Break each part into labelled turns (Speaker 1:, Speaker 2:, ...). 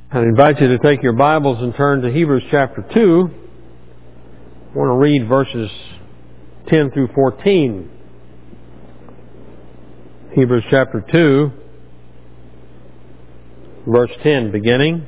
Speaker 1: I invite you to take your Bibles and turn to Hebrews chapter 2. I want to read verses 10 through 14. Hebrews chapter 2, verse 10 beginning.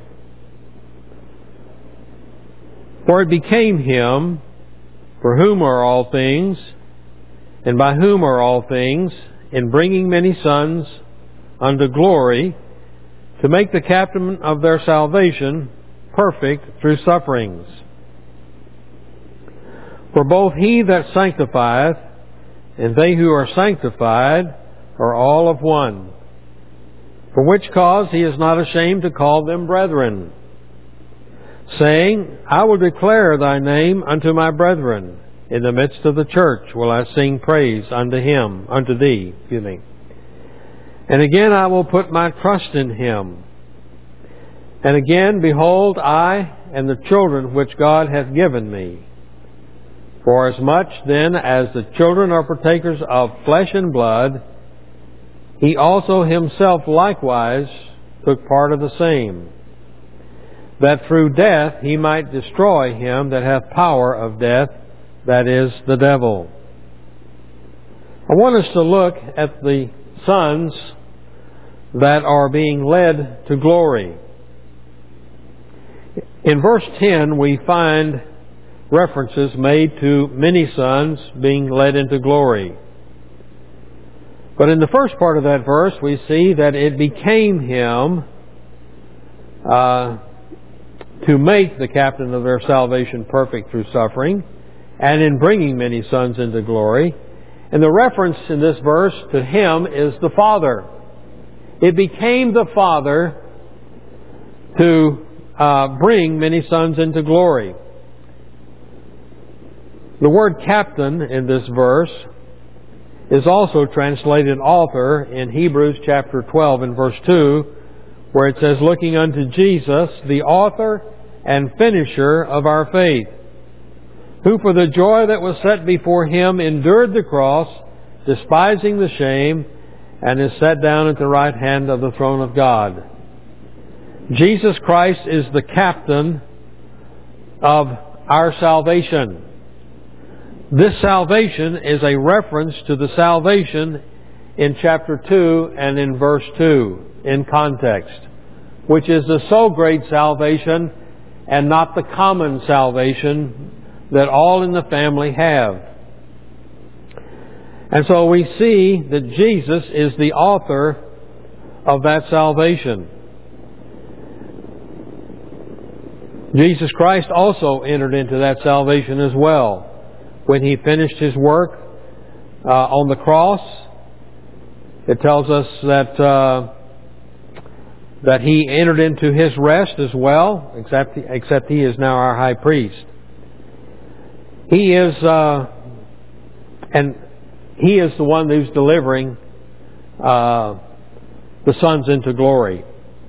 Speaker 1: For it became him, for whom are all things, and by whom are all things, in bringing many sons unto glory, to make the captain of their salvation perfect through sufferings. For both he that sanctifieth and they who are sanctified are all of one. For which cause he is not ashamed to call them brethren, saying, I will declare thy name unto my brethren. In the midst of the church will I sing praise unto thee. And again I will put my trust in him. And again, behold, I and the children which God hath given me. For as much then as the children are partakers of flesh and blood, he also himself likewise took part of the same, that through death he might destroy him that hath power of death, that is, the devil. I want us to look at the sons that are being led to glory. In verse 10, we find references made to many sons being led into glory. But in the first part of that verse, we see that it became him to make the captain of their salvation perfect through suffering, and in bringing many sons into glory. And the reference in this verse to him is the Father. It became the Father to bring many sons into glory. The word captain in this verse is also translated author in Hebrews chapter 12 and verse 2, where it says, looking unto Jesus, the author and finisher of our faith, who for the joy that was set before him endured the cross, despising the shame, and is set down at the right hand of the throne of God. Jesus Christ is the captain of our salvation. This salvation is a reference to the salvation in chapter 2 and in verse 2 in context, which is the so great salvation and not the common salvation that all in the family have. And so we see that Jesus is the author of that salvation. Jesus Christ also entered into that salvation as well. When he finished his work on the cross, it tells us that he entered into his rest as well, except he is now our high priest. He is the one who's delivering the sons into glory.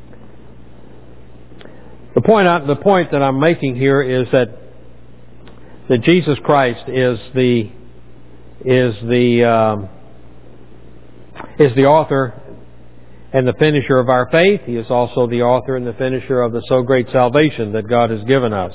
Speaker 1: The point that I'm making here is that Jesus Christ is the author and the finisher of our faith. He is also the author and the finisher of the so great salvation that God has given us.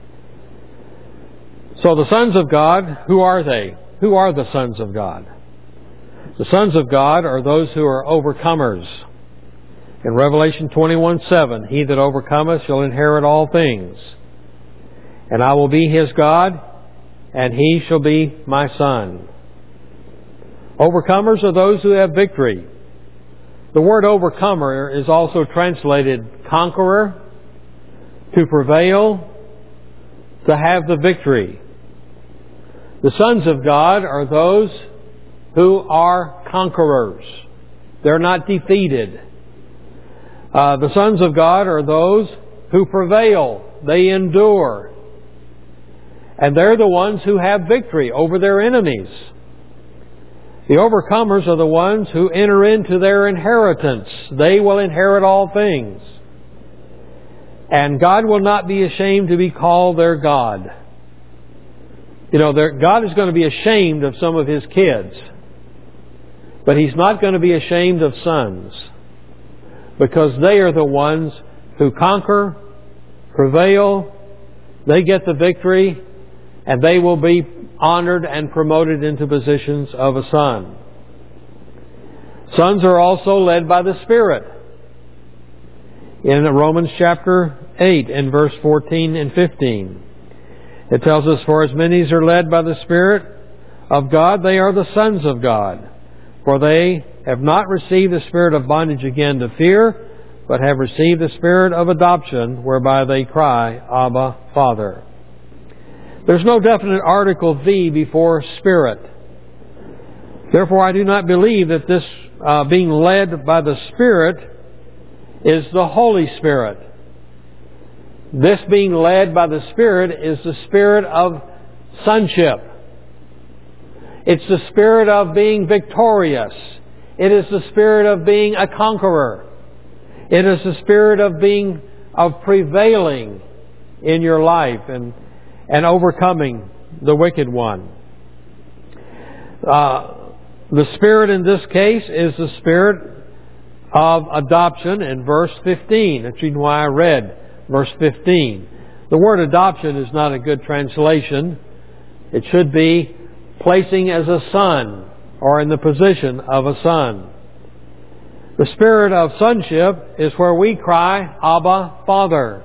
Speaker 1: So the sons of God, who are they? Who are the sons of God? The sons of God are those who are overcomers. In Revelation 21:7, he that overcometh shall inherit all things. And I will be his God, and he shall be my son. Overcomers are those who have victory. The word overcomer is also translated conqueror, to prevail, to have the victory. The sons of God are those who are conquerors. They're not defeated. The sons of God are those who prevail. They endure. And they're the ones who have victory over their enemies. The overcomers are the ones who enter into their inheritance. They will inherit all things. And God will not be ashamed to be called their God. You know, God is going to be ashamed of some of His kids. But He's not going to be ashamed of sons. Because they are the ones who conquer, prevail, they get the victory, and they will be honored and promoted into positions of a son. Sons are also led by the Spirit. In Romans chapter 8 and verse 14 and 15, it tells us, "For as many as are led by the Spirit of God, they are the sons of God. For they have not received the spirit of bondage again to fear, but have received the spirit of adoption, whereby they cry, Abba, Father." There's no definite article "the" before Spirit. Therefore, I do not believe that this being led by the Spirit is the Holy Spirit. This being led by the Spirit is the spirit of sonship. It's the spirit of being victorious. It is the spirit of being a conqueror. It is the spirit of prevailing in your life and overcoming the wicked one. The Spirit in this case is the Spirit of adoption in verse 15. That's why I read verse 15. The word adoption is not a good translation. It should be placing as a son or in the position of a son. The spirit of sonship is where we cry, Abba, Father.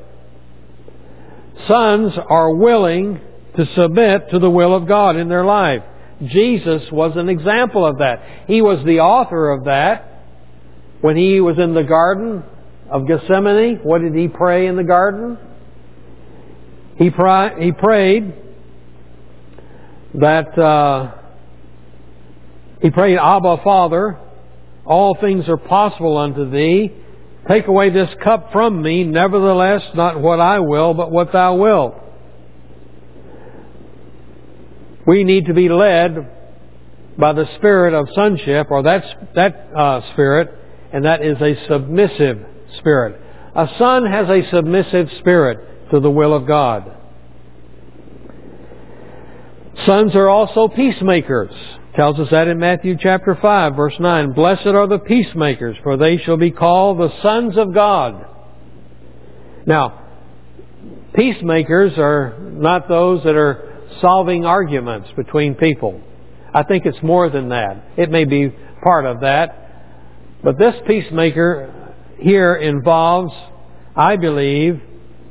Speaker 1: Sons are willing to submit to the will of God in their life. Jesus was an example of that. He was the author of that. When He was in the Garden of Gethsemane, what did He pray in the garden? He prayed that He prayed, Abba, Father, all things are possible unto Thee. Take away this cup from me. Nevertheless, not what I will, but what Thou wilt. We need to be led by the spirit of sonship, or that spirit, and that is a submissive spirit. A son has a submissive spirit to the will of God. Sons are also peacemakers. Tells us that in Matthew chapter 5, verse 9. "Blessed are the peacemakers, for they shall be called the sons of God." Now, peacemakers are not those that are solving arguments between people. I think it's more than that. It may be part of that. But this peacemaker here involves, I believe,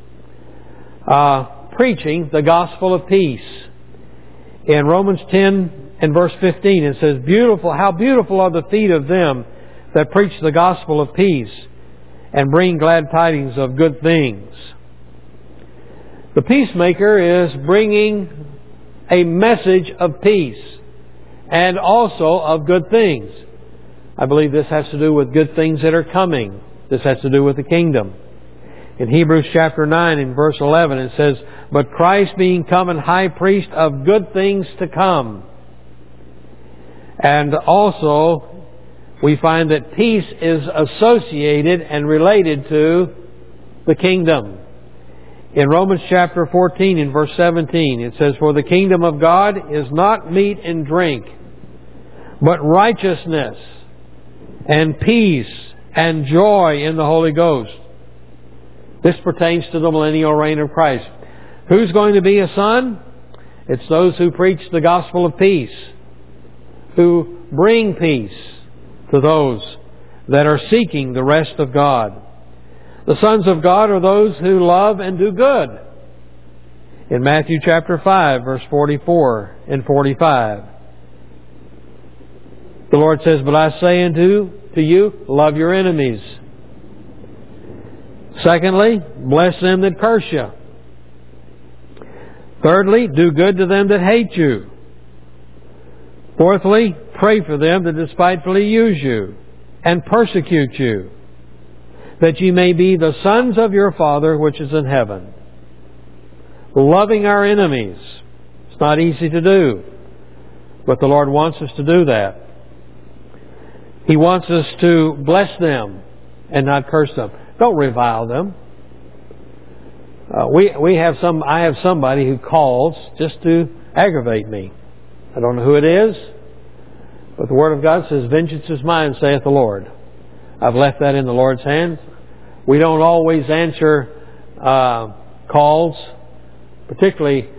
Speaker 1: preaching the gospel of peace. In Romans 10 and verse 15, it says, "How beautiful are the feet of them that preach the gospel of peace and bring glad tidings of good things." The peacemaker is bringing a message of peace and also of good things. I believe this has to do with good things that are coming. This has to do with the kingdom. In Hebrews chapter 9 and verse 11 it says, "But Christ being come an high priest of good things to come." And also we find that peace is associated and related to the kingdom. In Romans chapter 14 and verse 17 it says, "For the kingdom of God is not meat and drink, but righteousness and peace and joy in the Holy Ghost." This pertains to the millennial reign of Christ. Who's going to be a son? It's those who preach the gospel of peace, who bring peace to those that are seeking the rest of God. The sons of God are those who love and do good. In Matthew chapter 5, verse 44 and 45, the Lord says, "But I say unto you, love your enemies. Secondly, bless them that curse you. Thirdly, do good to them that hate you. Fourthly, pray for them that despitefully use you and persecute you, that ye may be the sons of your Father which is in heaven." Loving our enemies. It's not easy to do, but the Lord wants us to do that. He wants us to bless them and not curse them. Don't revile them. I have somebody who calls just to aggravate me. I don't know who it is, but the Word of God says, "Vengeance is mine, saith the Lord." I've left that in the Lord's hands. We don't always answer calls, particularly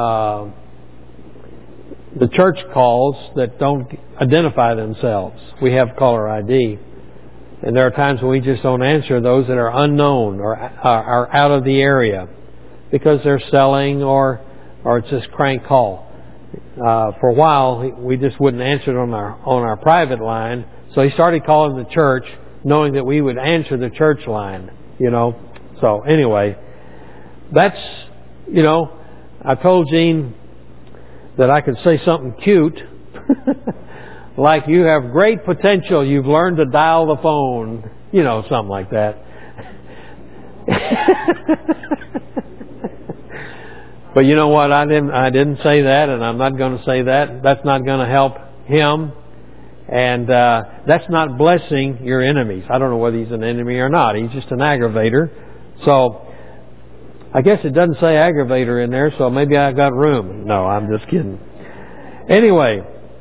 Speaker 1: the church calls that don't identify themselves. We have caller ID. And there are times when we just don't answer those that are unknown or are out of the area because they're selling or it's just crank call. For a while, we just wouldn't answer it on our private line. So he started calling the church, knowing that we would answer the church line, you know. So anyway, that's, you know, I told Gene that I could say something cute, like you have great potential, you've learned to dial the phone, you know, something like that. But you know what? I didn't say that, and I'm not going to say that. That's not going to help him. And that's not blessing your enemies. I don't know whether he's an enemy or not. He's just an aggravator. So I guess it doesn't say aggravator in there, so maybe I got room. No, I'm just kidding. Anyway,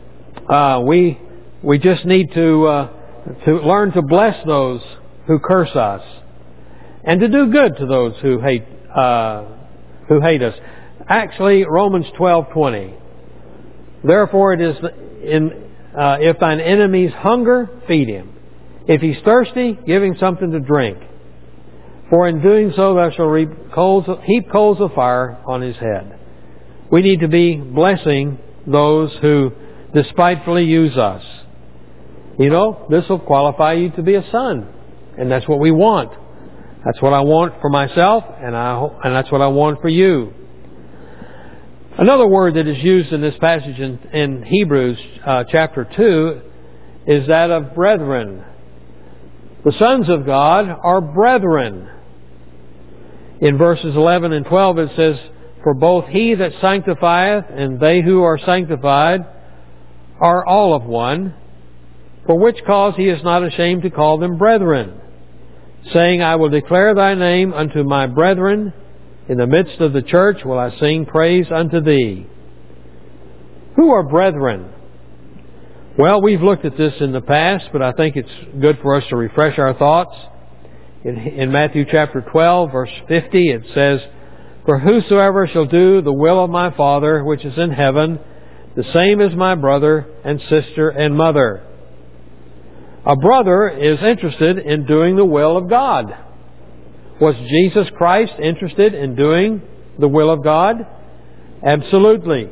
Speaker 1: we just need to learn to bless those who curse us, and to do good to those who hate us. Actually, Romans 12:20. Therefore, it is if thine enemies hunger, feed him. If he's thirsty, give him something to drink. For in doing so, thou shalt heap coals of fire on his head. We need to be blessing those who despitefully use us. You know, this will qualify you to be a son. And that's what we want. That's what I want for myself, and that's what I want for you. Another word that is used in this passage in Hebrews chapter 2 is that of brethren. The sons of God are brethren. In verses 11 and 12 it says, For both he that sanctifieth and they who are sanctified are all of one, for which cause he is not ashamed to call them brethren, saying, I will declare thy name unto my brethren. In the midst of the church will I sing praise unto thee. Who are brethren? Well, we've looked at this in the past, but I think it's good for us to refresh our thoughts. In Matthew chapter 12, verse 50, it says, For whosoever shall do the will of my Father which is in heaven, the same is my brother and sister and mother. A brother is interested in doing the will of God. Was Jesus Christ interested in doing the will of God? Absolutely.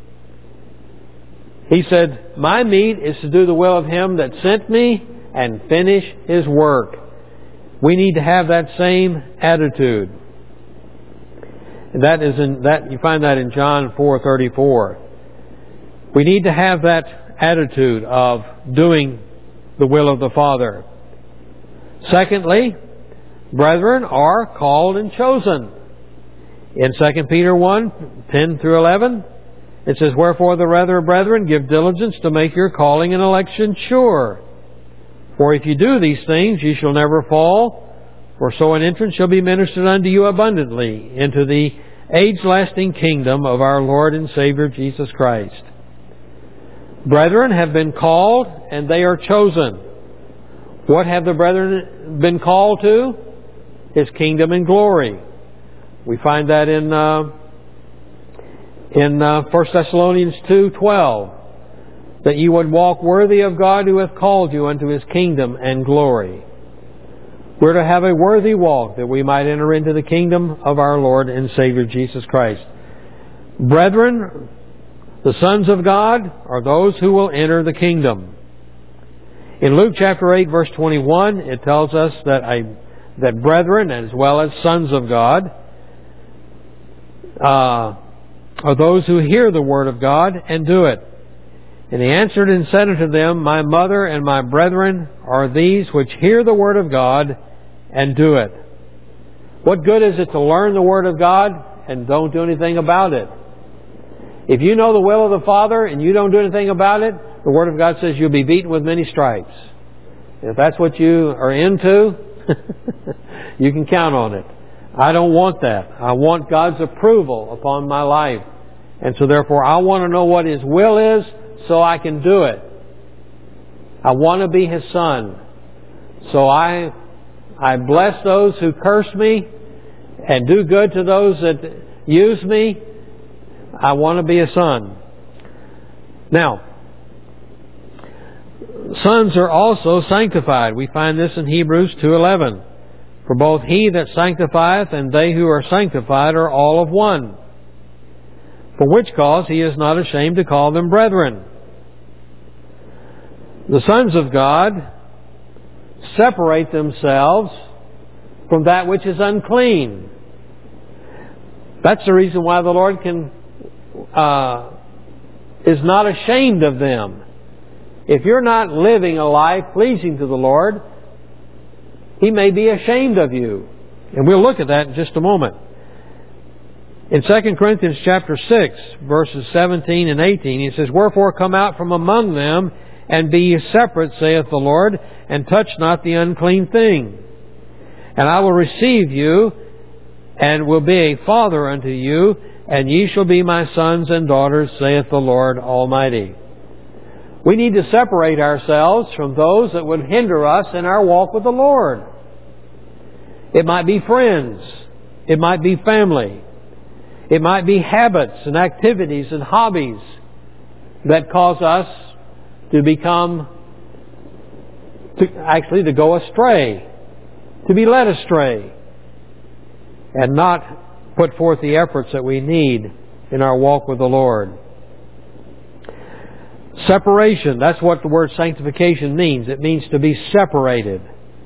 Speaker 1: He said, My meat is to do the will of him that sent me and finish his work. We need to have that same attitude. And you find that in John 4:34. We need to have that attitude of doing the will of the Father. Secondly, brethren are called and chosen. In 2 Peter 1:10 through 11, it says, Wherefore the rather, brethren, give diligence to make your calling and election sure. For if you do these things, ye shall never fall, for so an entrance shall be ministered unto you abundantly into the age-lasting kingdom of our Lord and Savior Jesus Christ. Brethren have been called, and they are chosen. What have the brethren been called to? His kingdom and glory. We find that in 1 Thessalonians 2:12, that you would walk worthy of God who hath called you unto His kingdom and glory. We're to have a worthy walk that we might enter into the kingdom of our Lord and Savior Jesus Christ. Brethren, the sons of God are those who will enter the kingdom. In Luke chapter 8 verse 21, it tells us that brethren as well as sons of God are those who hear the word of God and do it. And he answered and said unto them, My mother and my brethren are these which hear the word of God and do it. What good is it to learn the word of God and don't do anything about it? If you know the will of the Father and you don't do anything about it, the word of God says you'll be beaten with many stripes. And if that's what you are into, you can count on it. I don't want that. I want God's approval upon my life. And so therefore I want to know what His will is so I can do it. I want to be His son. So I I bless those who curse me and do good to those that use me. I want to be a son. Now, sons are also sanctified. We find this in Hebrews 2:11. For both he that sanctifieth and they who are sanctified are all of one. For which cause he is not ashamed to call them brethren. The sons of God separate themselves from that which is unclean. That's the reason why the Lord is not ashamed of them. If you're not living a life pleasing to the Lord, He may be ashamed of you. And we'll look at that in just a moment. In 2 Corinthians chapter 6, verses 17 and 18, he says, Wherefore come out from among them, and be ye separate, saith the Lord, and touch not the unclean thing. And I will receive you, and will be a father unto you, and ye shall be my sons and daughters, saith the Lord Almighty. We need to separate ourselves from those that would hinder us in our walk with the Lord. It might be friends. It might be family. It might be habits and activities and hobbies that cause us to to go astray, to be led astray, and not put forth the efforts that we need in our walk with the Lord. Separation, that's what the word sanctification means. It means to be separated.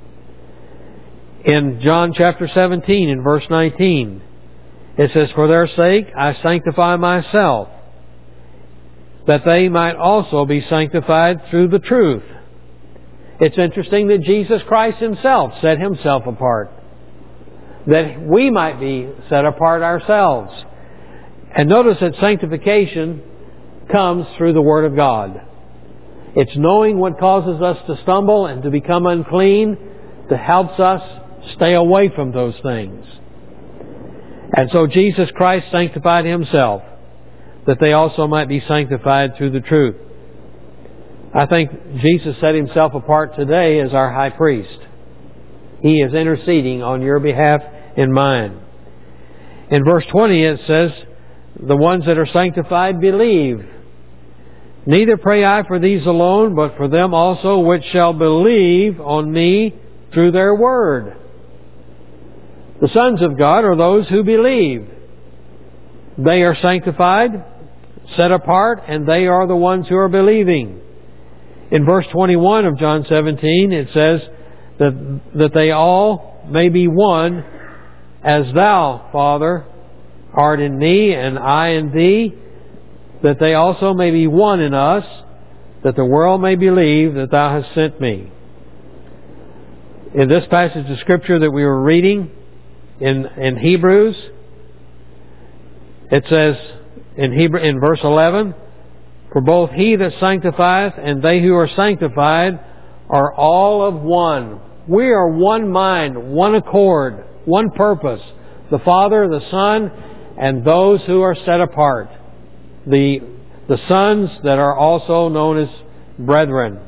Speaker 1: In John chapter 17, in verse 19, it says, For their sake I sanctify myself, that they might also be sanctified through the truth. It's interesting that Jesus Christ Himself set Himself apart, that we might be set apart ourselves. And notice that sanctification comes through the Word of God. It's knowing what causes us to stumble and to become unclean that helps us stay away from those things. And so Jesus Christ sanctified Himself, that they also might be sanctified through the truth. I think Jesus set Himself apart today as our high priest. He is interceding on your behalf and mine. In verse 20 it says, The ones that are sanctified believe. Neither pray I for these alone, but for them also which shall believe on me through their word. The sons of God are those who believe. They are sanctified, set apart, and they are the ones who are believing. In verse 21 of John 17, it says that they all may be one, as thou, Father, art in me, and I in thee, that they also may be one in us, that the world may believe that thou hast sent me. In this passage of Scripture that we were reading in Hebrews, it says in verse 11, For both he that sanctifieth and they who are sanctified are all of one. We are one mind, one accord, one purpose. The Father, the Son, and those who are set apart. The sons that are also known as brethren.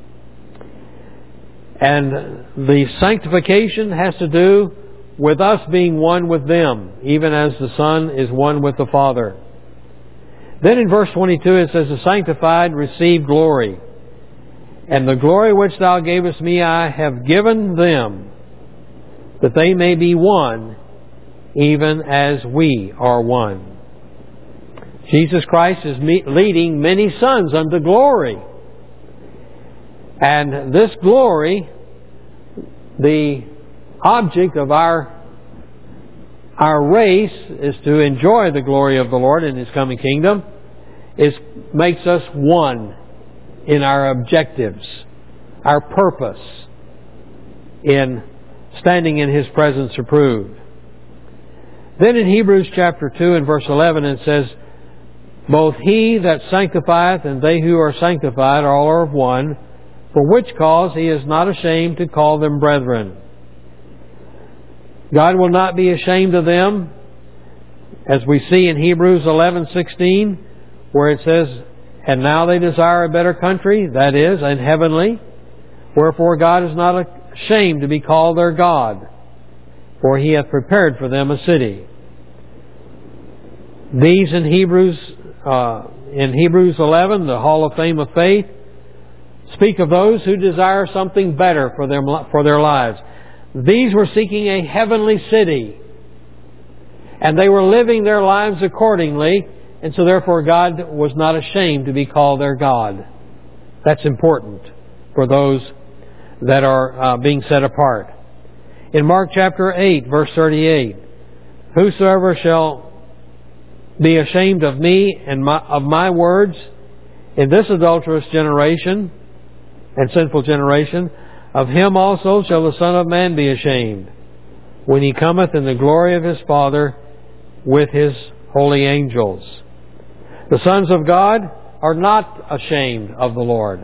Speaker 1: And the sanctification has to do with us being one with them, even as the Son is one with the Father. Then in verse 22 it says, The sanctified receive glory. And the glory which thou gavest me I have given them, that they may be one, even as we are one. Jesus Christ is leading many sons unto glory. And this glory, the object of our race is to enjoy the glory of the Lord in His coming kingdom, makes us one in our objectives, our purpose in standing in His presence approved. Then in Hebrews chapter 2 and verse 11 it says, Both he that sanctifieth and they who are sanctified are all of one, for which cause He is not ashamed to call them brethren. God will not be ashamed of them, as we see in Hebrews 11:16, where it says, And now they desire a better country, that is, and heavenly. Wherefore God is not ashamed to be called their God, for He hath prepared for them a city. These in Hebrews 11, the Hall of Fame of Faith, speak of those who desire something better for their lives. These were seeking a heavenly city, and they were living their lives accordingly, and so therefore God was not ashamed to be called their God. That's important for those that are being set apart. In Mark chapter 8, verse 38, whosoever shall be ashamed of me and of my words in this adulterous generation and sinful generation, of him also shall the Son of Man be ashamed, when He cometh in the glory of His Father with His holy angels. The sons of God are not ashamed of the Lord.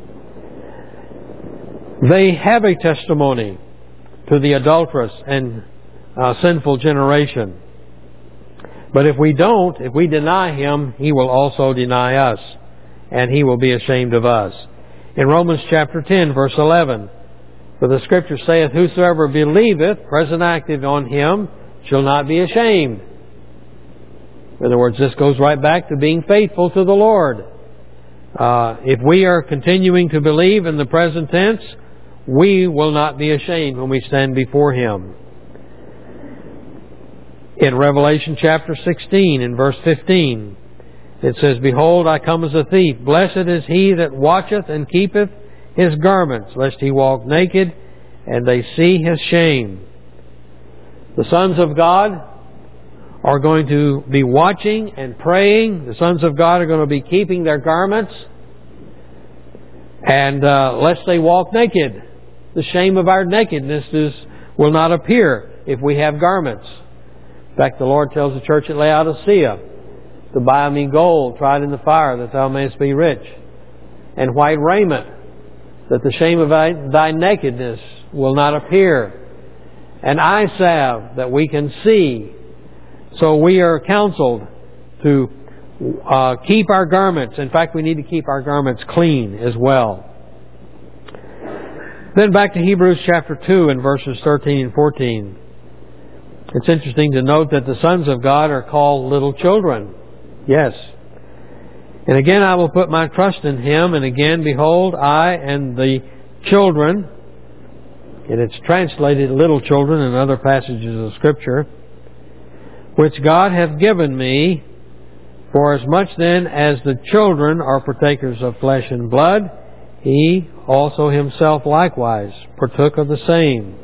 Speaker 1: They have a testimony to the adulterous and sinful generation. But if we deny Him, He will also deny us, and He will be ashamed of us. In Romans chapter 10, verse 11, for the Scripture saith, whosoever believeth, present active, on Him, shall not be ashamed. In other words, this goes right back to being faithful to the Lord. If we are continuing to believe in the present tense, we will not be ashamed when we stand before Him. In Revelation chapter 16, in verse 15, it says, behold, I come as a thief. Blessed is he that watcheth and keepeth his garments, lest he walk naked, and they see his shame. The sons of God are going to be watching and praying. The sons of God are going to be keeping their garments, and lest they walk naked. The shame of our nakedness will not appear if we have garments. In fact, the Lord tells the church at Laodicea to buy me gold tried in the fire, that thou mayest be rich, and white raiment, that the shame of thy nakedness will not appear, and eye salve, that we can see. So we are counseled to keep our garments. In fact, we need to keep our garments clean as well. Then back to Hebrews chapter 2 and verses 13 and 14. It's interesting to note that the sons of God are called little children. Yes. And again, I will put my trust in Him. And again, behold, I and the children, and it's translated little children in other passages of Scripture, which God hath given me, for as much then as the children are partakers of flesh and blood, He also Himself likewise partook of the same.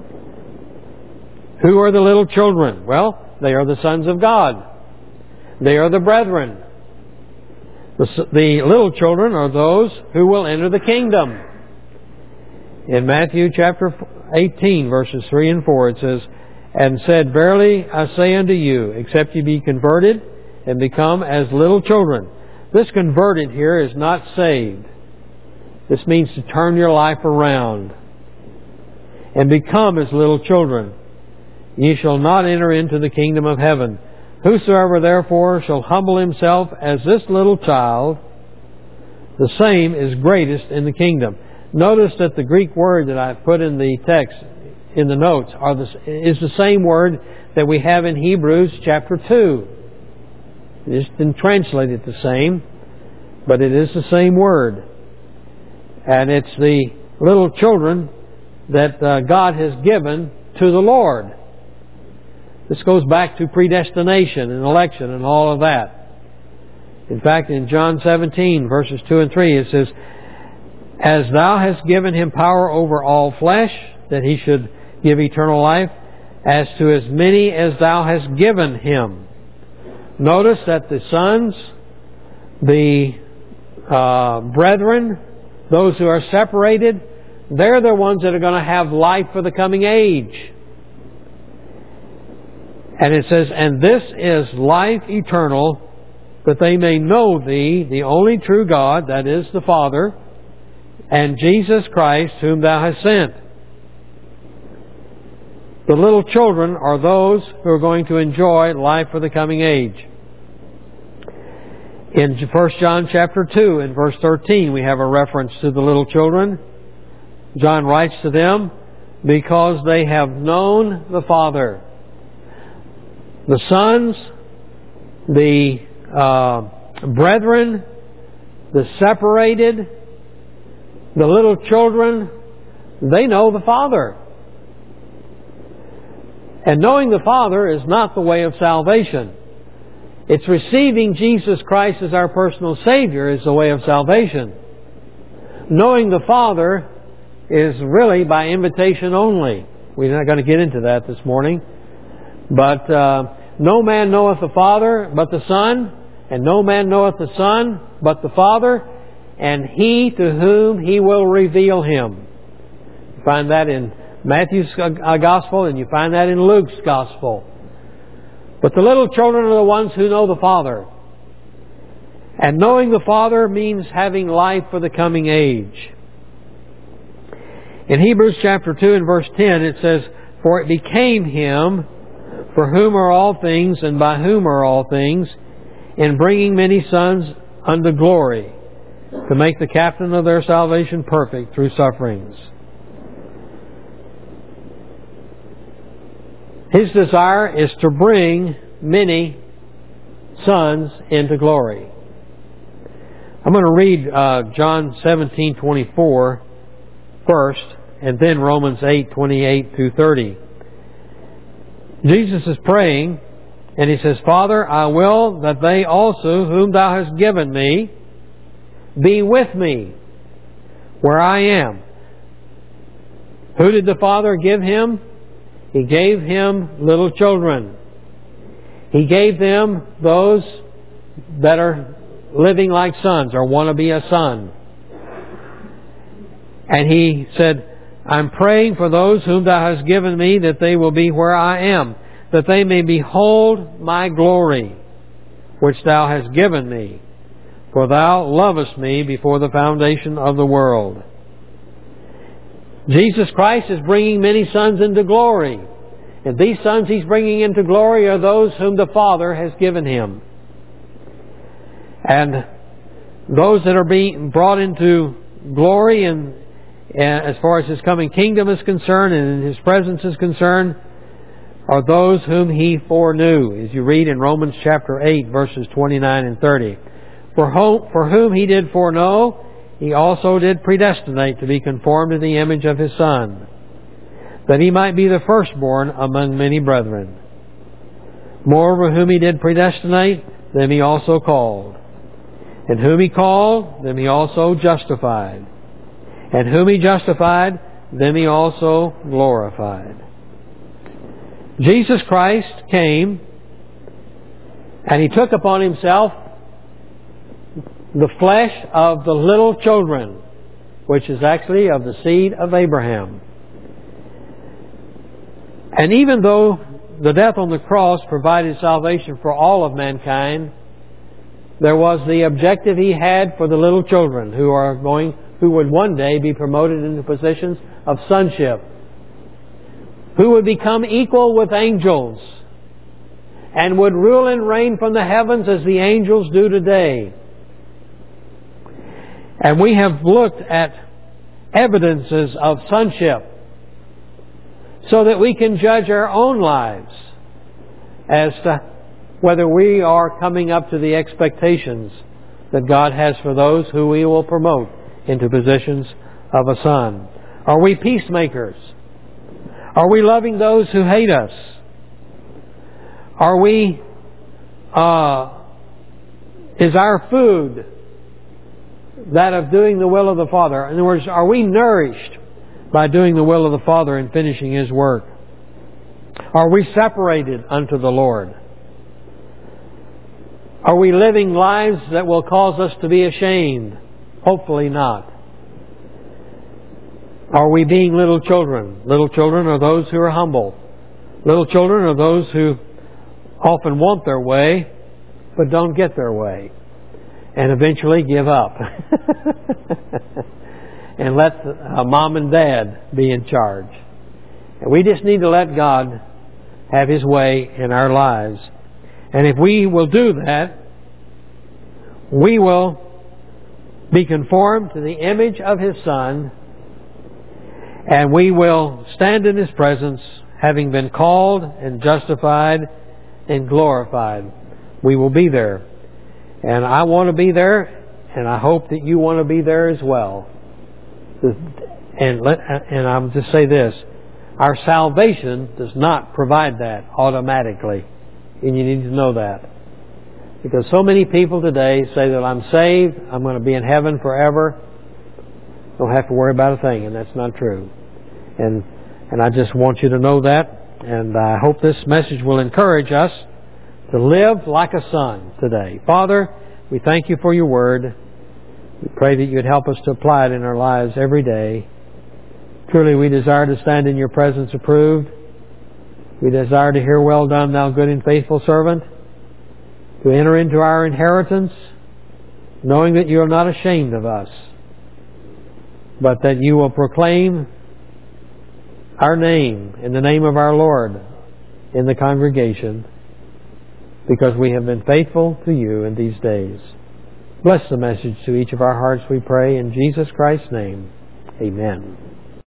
Speaker 1: Who are the little children? Well, they are the sons of God. They are the brethren. The little children are those who will enter the kingdom. In Matthew chapter 18, verses 3 and 4, it says, and said, verily I say unto you, except ye be converted and become as little children. This converted here is not saved. This means to turn your life around and become as little children. Ye shall not enter into the kingdom of heaven. Whosoever therefore shall humble himself as this little child, the same is greatest in the kingdom. Notice that the Greek word that I've put in the text, in the notes, is the same word that we have in Hebrews chapter 2. It just didn't translate it the same, but it is the same word. And it's the little children that God has given to the Lord. This goes back to predestination and election and all of that. In fact, in John 17, verses 2 and 3, it says, as thou hast given him power over all flesh, that he should give eternal life, as to as many as thou hast given him. Notice that the sons, the brethren, those who are separated, they're the ones that are going to have life for the coming age. And it says, and this is life eternal, that they may know Thee, the only true God, that is the Father, and Jesus Christ, whom Thou hast sent. The little children are those who are going to enjoy life for the coming age. In 1 John chapter 2, in verse 13, we have a reference to the little children. John writes to them, because they have known the Father. The sons, the brethren, the separated, the little children, they know the Father. And knowing the Father is not the way of salvation. It's receiving Jesus Christ as our personal Savior is the way of salvation. Knowing the Father is really by invitation only. We're not going to get into that this morning. But no man knoweth the Father but the Son, and no man knoweth the Son but the Father, and he to whom He will reveal Him. You find that in Matthew's Gospel, and you find that in Luke's Gospel. But the little children are the ones who know the Father. And knowing the Father means having life for the coming age. In Hebrews chapter 2 and verse 10 it says, "For it became Him, for whom are all things, and by whom are all things, in bringing many sons unto glory, to make the captain of their salvation perfect through sufferings." His desire is to bring many sons into glory. I'm going to read John 17:24 first, and then Romans 8:28 through 30. Jesus is praying, and He says, "Father, I will that they also whom Thou hast given Me be with Me where I am." Who did the Father give Him? He gave Him little children. He gave them those that are living like sons or want to be a son. And He said, "I'm praying for those whom Thou hast given Me, that they will be where I am, that they may behold My glory, which Thou hast given Me. For Thou lovest Me before the foundation of the world." Jesus Christ is bringing many sons into glory. And these sons He's bringing into glory are those whom the Father has given Him. And those that are being brought into glory, and as far as His coming kingdom is concerned and His presence is concerned, are those whom He foreknew, as you read in Romans chapter 8, verses 29 and 30. For whom He did foreknow, He also did predestinate to be conformed to the image of His Son, that He might be the firstborn among many brethren. Moreover, whom He did predestinate, them He also called. And whom He called, them He also justified. And whom He justified, them He also glorified. Jesus Christ came, and He took upon Himself the flesh of the little children, which is actually of the seed of Abraham. And even though the death on the cross provided salvation for all of mankind, there was the objective He had for the little children who would one day be promoted into positions of sonship, who would become equal with angels and would rule and reign from the heavens as the angels do today. And we have looked at evidences of sonship so that we can judge our own lives as to whether we are coming up to the expectations that God has for those who we will promote into positions of a son. Are we peacemakers? Are we loving those who hate us? Are we, is our food that of doing the will of the Father? In other words, are we nourished by doing the will of the Father and finishing His work? Are we separated unto the Lord? Are we living lives that will cause us to be ashamed? Hopefully not. Are we being little children? Little children are those who are humble. Little children are those who often want their way, but don't get their way, and eventually give up and let mom and dad be in charge. And we just need to let God have His way in our lives. And if we will do that, we will be conformed to the image of His Son, And we will stand in His presence, having been called and justified and glorified. We will be there. And I want to be there, and I hope that you want to be there as well. And I'll just say this. Our salvation does not provide that automatically. And you need to know that. Because so many people today say that I'm saved, I'm going to be in heaven forever, don't have to worry about a thing, and that's not true. And I just want you to know that, and I hope this message will encourage us to live like a son today. Father, we thank you for your word. We pray that you'd help us to apply it in our lives every day. Truly, we desire to stand in your presence approved. We desire to hear, well done, thou good and faithful servant, to enter into our inheritance, knowing that you are not ashamed of us, but that you will proclaim our name in the name of our Lord in the congregation, because we have been faithful to you in these days. Bless the message to each of our hearts, we pray, in Jesus Christ's name. Amen.